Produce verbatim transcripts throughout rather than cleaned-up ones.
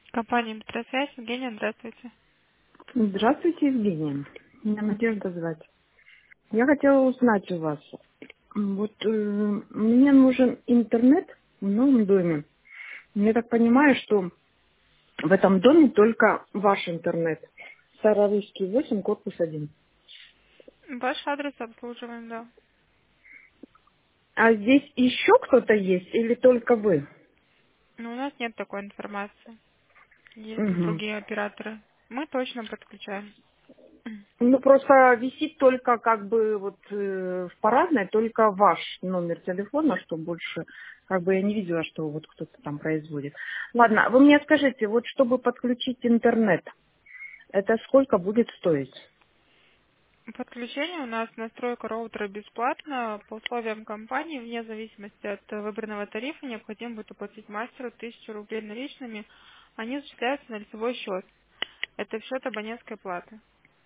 Компания «Быстросвязь». Евгения, здравствуйте. Здравствуйте, Евгения. Меня Надежда звать. Я хотела узнать у вас. Вот э, мне нужен интернет в новом доме. Я так понимаю, что в этом доме только ваш интернет. Старорусский восемь, корпус один. Ваш адрес обслуживаем, да. А здесь еще кто-то есть или только вы? Но у нас нет такой информации. Есть и Мгм. другие операторы. Мы точно подключаем. Ну, просто висит только как бы вот э, в парадной только ваш номер телефона, что больше как бы я не видела, что вот кто-то там производит. Ладно, вы мне скажите, вот чтобы подключить интернет, это сколько будет стоить? Подключение у нас, настройка роутера бесплатно. По условиям компании, вне зависимости от э, выбранного тарифа, необходимо будет оплатить мастеру тысячу рублей наличными. Они зачисляются на лицевой счет. Это в счет абонентской платы.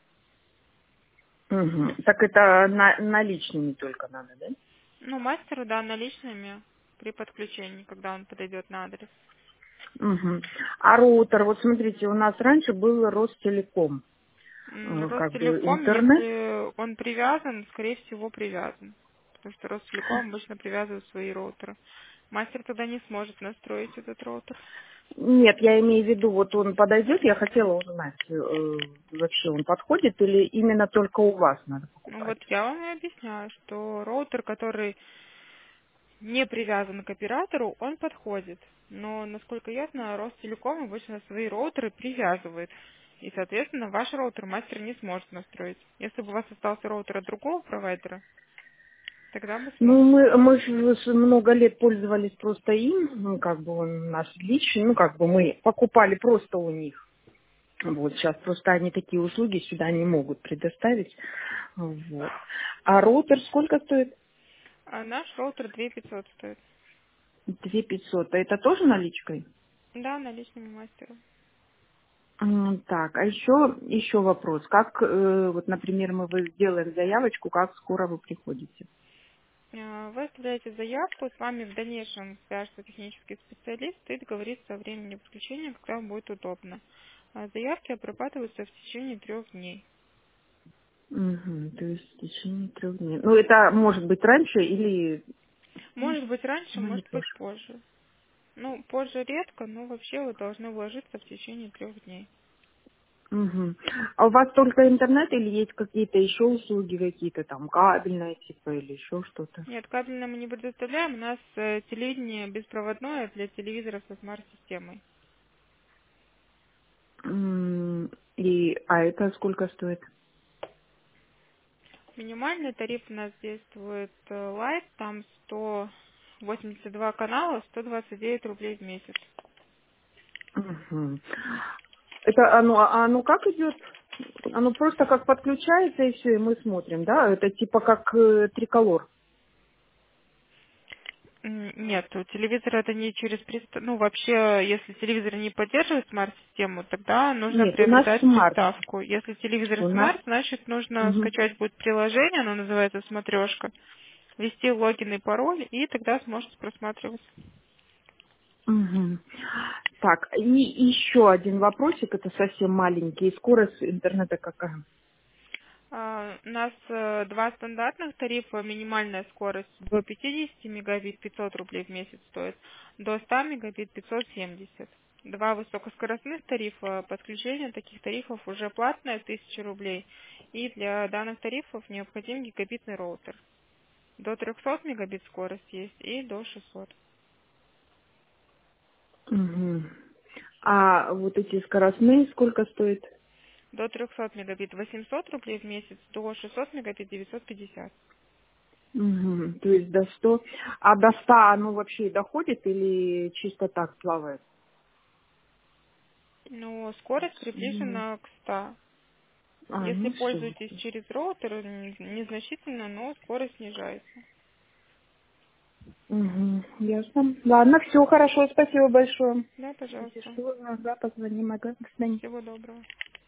Мгм. Так это на- наличными только надо, да? Ну, мастеру, да, наличными при подключении, когда он подойдет на адрес. Мгм. А роутер, вот смотрите, у нас раньше был Ростелеком, М, э, как бы Ростелеком, интернет. если он привязан, скорее всего, привязан. Потому что Ростелеком обычно привязывает свои роутеры. Мастер тогда не сможет настроить этот роутер. Нет, я имею в виду, вот он подойдет, я хотела узнать, э, вообще он подходит или именно только у вас надо Ну покупать? вот я вам и объясняю, что роутер, который не привязан к оператору, он подходит. Но, насколько ясно, Ростелеком обычно свои роутеры привязывает. И, соответственно, ваш роутер мастер не сможет настроить. Если бы у вас остался роутер от другого провайдера, тогда бы смог. Ну, мы, мы ж с- много лет пользовались просто им, ну, как бы он наш личный, ну, как бы мы покупали просто у них. Вот, сейчас просто они такие услуги сюда не могут предоставить. Вот. А роутер сколько стоит? А наш роутер две тысячи пятьсот стоит. Две пятьсот. А это тоже наличкой? Да, наличными мастеру. М, Так, а еще, еще вопрос. Как, э, вот, например, мы вы сделаем заявочку, как скоро вы приходите? Э, Вы оставляете заявку, с вами в дальнейшем свяжется технический специалист и договорится о времени подключения, когда вам будет удобно. А заявки обрабатываются в течение трех дней. Мгм, то есть в течение трех дней. Ну, это может быть раньше или Может быть раньше, ну, не может быть позже. позже. Ну, позже редко, но вообще вы должны вложиться в течение трех дней. Мгм. А у вас только интернет или есть какие-то еще услуги, какие-то там кабельные типа или еще что-то? Нет, кабельное мы не предоставляем, у нас э, телевидение беспроводное для телевизоров со смарт-системой. М, И, а это сколько стоит? Минимальный тариф у нас действует э, Light, там сто восемьдесят два канала, сто двадцать девять рублей в месяц. Мгм. Это оно, а оно как идет? Оно просто как подключается и все, и мы смотрим, да? Это типа как э, триколор. М, Нет, у телевизора это не через приставку. Ну, вообще, если телевизор не поддерживает смарт-систему, тогда нужно Нет, у нас приобретать смарт. приставку. Если телевизор У нас. смарт, значит, нужно Мгм. скачать будет приложение, оно называется «Смотрешка», ввести логин и пароль, и тогда сможете просматривать. Мгм. Так, и еще один вопросик, это совсем маленький. Скорость интернета какая? А, У нас э, два стандартных тарифа, минимальная скорость до пятьдесят мегабит пятьсот рублей в месяц стоит, до ста мегабит пятьсот семьдесят. Два высокоскоростных тарифа, подключение таких тарифов уже платное тысяча рублей, и для данных тарифов необходим гигабитный роутер. До трехсот мегабит скорость есть и до шестисот. Мгм. А вот эти скоростные сколько стоит? До трехсот мегабит восемьсот рублей в месяц, до шестисот мегабит девятьсот пятьдесят. Мгм. То есть до ста. А до ста оно вообще доходит или чисто так плавает? Но скорость Мгм. приближена к ста. А, Если ну все. пользуетесь через роутер, м, незначительно, но скорость снижается. Угу. Ясно. Ладно, все хорошо, спасибо большое. Да, Если пожалуйста. что, иногда позвоним. Ага. До свидания. Всего доброго.